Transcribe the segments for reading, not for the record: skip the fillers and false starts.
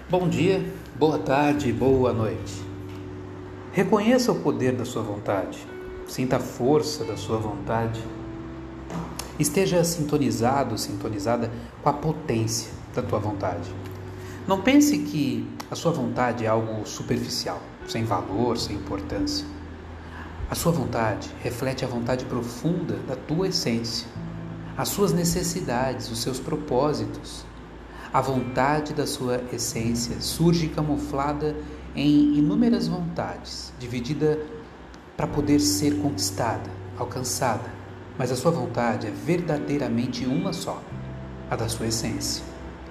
Bom dia, boa tarde, boa noite. Reconheça o poder da sua vontade. Sinta a força da sua vontade. Esteja sintonizada com a potência da tua vontade. Não pense que a sua vontade é algo superficial, sem valor, sem importância. A sua vontade reflete a vontade profunda da tua essência, as suas necessidades, os seus propósitos. A vontade da sua essência surge camuflada em inúmeras vontades, dividida para poder ser conquistada, alcançada, mas a sua vontade é verdadeiramente uma só, a da sua essência.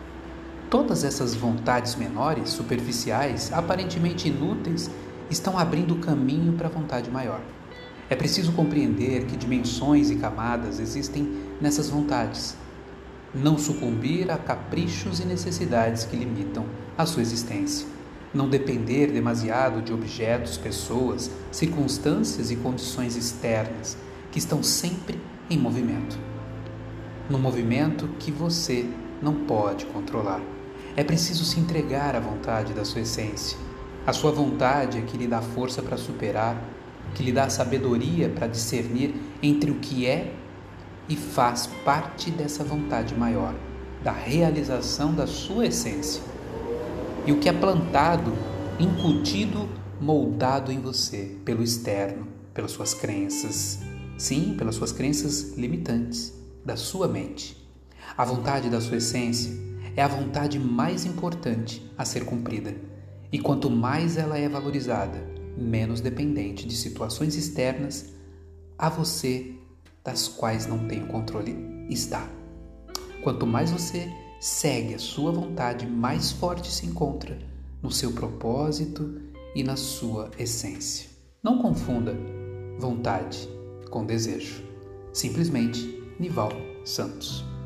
Todas essas vontades menores, superficiais, aparentemente inúteis, estão abrindo caminho para a vontade maior. É preciso compreender que dimensões e camadas existem nessas vontades. Não sucumbir a caprichos e necessidades que limitam a sua existência. Não depender demasiado de objetos, pessoas, circunstâncias e condições externas que estão sempre em movimento. No movimento que você não pode controlar. É preciso se entregar à vontade da sua essência. A sua vontade é que lhe dá força para superar, que lhe dá sabedoria para discernir entre o que é e faz parte dessa vontade maior, da realização da sua essência. E o que é plantado, incutido, moldado em você pelo externo, pelas suas crenças, sim, pelas suas crenças limitantes da sua mente. A vontade da sua essência é a vontade mais importante a ser cumprida. E quanto mais ela é valorizada, menos dependente de situações externas a você das quais não tem o controle está. Quanto mais você segue a sua vontade, mais forte se encontra no seu propósito e na sua essência. Não confunda vontade com desejo. Simplesmente, Nival Santos.